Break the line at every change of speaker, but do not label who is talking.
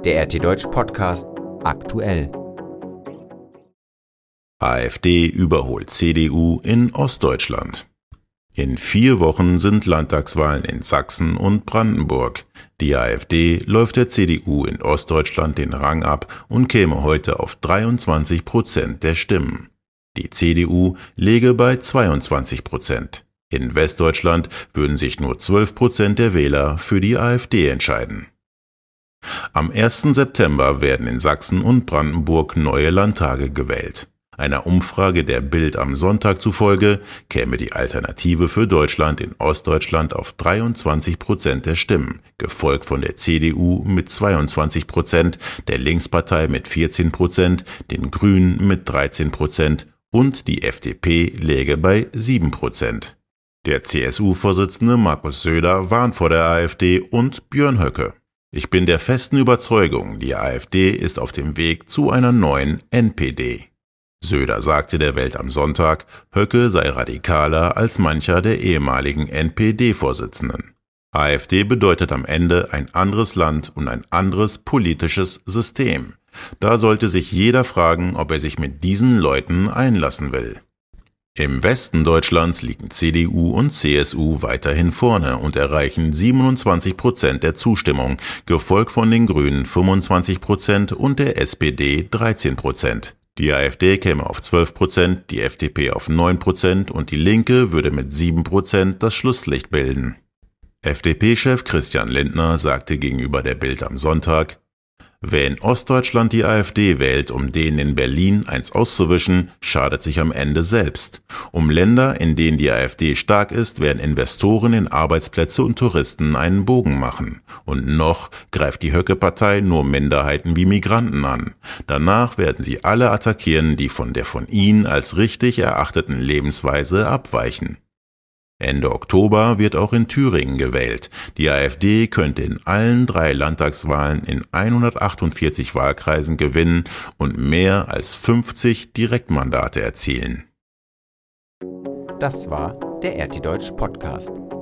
Der RT Deutsch Podcast aktuell.
AfD überholt CDU in Ostdeutschland. In 4 Wochen sind Landtagswahlen in Sachsen und Brandenburg. Die AfD läuft der CDU in Ostdeutschland den Rang ab und käme heute auf 23% der Stimmen. Die CDU läge bei 22%. In Westdeutschland würden sich nur 12% der Wähler für die AfD entscheiden. Am 1. September werden in Sachsen und Brandenburg neue Landtage gewählt. Einer Umfrage der Bild am Sonntag zufolge käme die Alternative für Deutschland in Ostdeutschland auf 23% der Stimmen, gefolgt von der CDU mit 22%, der Linkspartei mit 14%, den Grünen mit 13% und die FDP läge bei 7%. Der CSU-Vorsitzende Markus Söder warnt vor der AfD und Björn Höcke. Ich bin der festen Überzeugung, die AfD ist auf dem Weg zu einer neuen NPD. Söder sagte der Welt am Sonntag, Höcke sei radikaler als mancher der ehemaligen NPD-Vorsitzenden. AfD bedeutet am Ende ein anderes Land und ein anderes politisches System. Da sollte sich jeder fragen, ob er sich mit diesen Leuten einlassen will. Im Westen Deutschlands liegen CDU und CSU weiterhin vorne und erreichen 27% der Zustimmung, gefolgt von den Grünen 25% und der SPD 13%. Die AfD käme auf 12%, die FDP auf 9% und die Linke würde mit 7% das Schlusslicht bilden. FDP-Chef Christian Lindner sagte gegenüber der Bild am Sonntag: Wer in Ostdeutschland die AfD wählt, um denen in Berlin eins auszuwischen, schadet sich am Ende selbst. Um Länder, in denen die AfD stark ist, werden Investoren in Arbeitsplätze und Touristen einen Bogen machen. Und noch greift die Höcke-Partei nur Minderheiten wie Migranten an. Danach werden sie alle attackieren, die von der von ihnen als richtig erachteten Lebensweise abweichen. Ende Oktober wird auch in Thüringen gewählt. Die AfD könnte in allen 3 Landtagswahlen in 148 Wahlkreisen gewinnen und mehr als 50 Direktmandate erzielen.
Das war der RT Deutsch Podcast.